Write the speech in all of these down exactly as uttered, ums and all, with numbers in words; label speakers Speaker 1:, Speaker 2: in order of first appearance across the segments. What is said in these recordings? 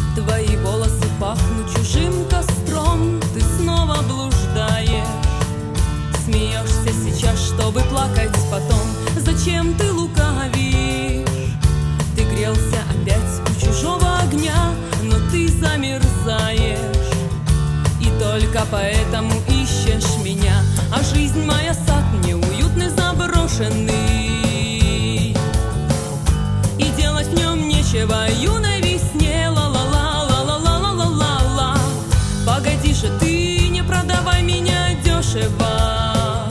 Speaker 1: Твои волосы пахнут чужим костром. Ты снова блуждаешь, смеешься сейчас, чтобы плакать потом. Зачем ты лукавишь? Ты грелся опять у чужого огня, но ты замерзаешь, и только поэтому ищешь меня. А жизнь моя сад неуютный, заброшенный, и делать в нем нечего юной весне. Ла-ла-ла-ла-ла-ла-ла-ла-ла. Погоди же ты, не продавай меня дешево.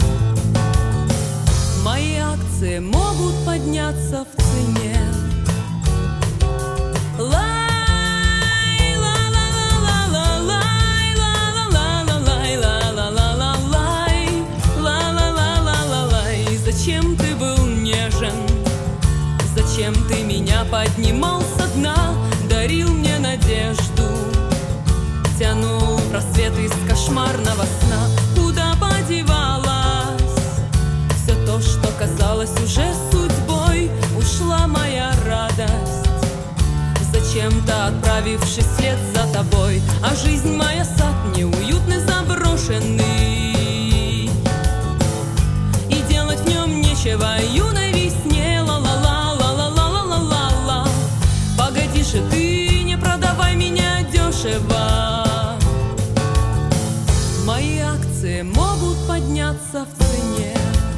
Speaker 1: Мои акции могут подняться в цене. Зачем ты был нежен? Зачем ты меня поднимал со дна? Дарил мне надежду, тянул в рассвет из кошмарного сна. Куда подевалась все то, что казалось уже судьбой? Ушла моя радость, зачем-то отправившись вслед за тобой. А жизнь моя сад неуютный, заброшенный, и делать в нем нечего юной весне. Ла-ла-ла-ла-ла-ла-ла-ла-ла. Погоди же ты, не продавай меня дешево. Мои акции могут подняться в цене.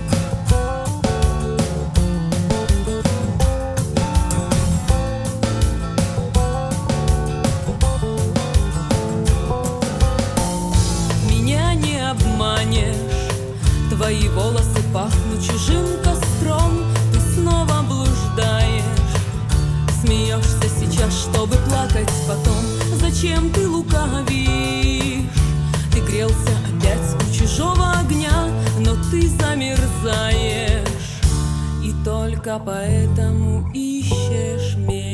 Speaker 1: Меня не обманешь, твои волосы пахнут чужим костром. Ты снова блуждаешь, смеешься сейчас, чтобы плакать потом. Зачем ты лукавишь? Ты грелся опять у чужого огня, но ты замерзаешь, и только поэтому ищешь меня.